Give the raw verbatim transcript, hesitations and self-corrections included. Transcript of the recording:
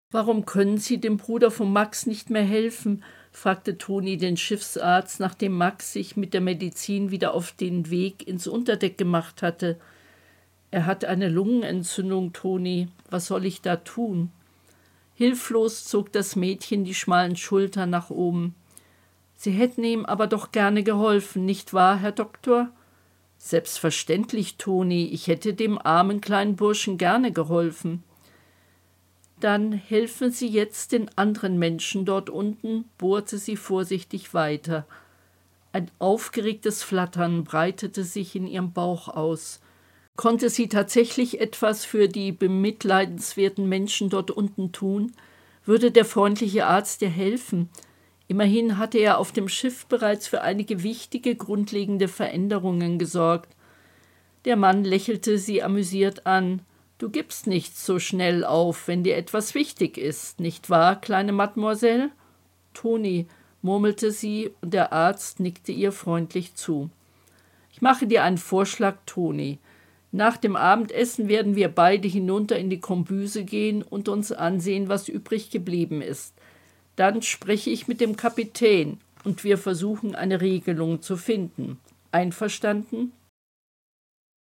Warum können Sie dem Bruder von Max nicht mehr helfen?, fragte Toni den Schiffsarzt, nachdem Max sich mit der Medizin wieder auf den Weg ins Unterdeck gemacht hatte. »Er hat eine Lungenentzündung, Toni. Was soll ich da tun?« Hilflos zog das Mädchen die schmalen Schultern nach oben. »Sie hätten ihm aber doch gerne geholfen, nicht wahr, Herr Doktor?« »Selbstverständlich, Toni. Ich hätte dem armen kleinen Burschen gerne geholfen.« »Dann helfen Sie jetzt den anderen Menschen dort unten«, bohrte sie vorsichtig weiter. Ein aufgeregtes Flattern breitete sich in ihrem Bauch aus. Konnte sie tatsächlich etwas für die bemitleidenswerten Menschen dort unten tun? Würde der freundliche Arzt ihr helfen? Immerhin hatte er auf dem Schiff bereits für einige wichtige, grundlegende Veränderungen gesorgt. Der Mann lächelte sie amüsiert an. »Du gibst nichts so schnell auf, wenn dir etwas wichtig ist, nicht wahr, kleine Mademoiselle?« »Toni«, murmelte sie, und der Arzt nickte ihr freundlich zu. »Ich mache dir einen Vorschlag, Toni. Nach dem Abendessen werden wir beide hinunter in die Kombüse gehen und uns ansehen, was übrig geblieben ist. Dann spreche ich mit dem Kapitän und wir versuchen, eine Regelung zu finden. Einverstanden?«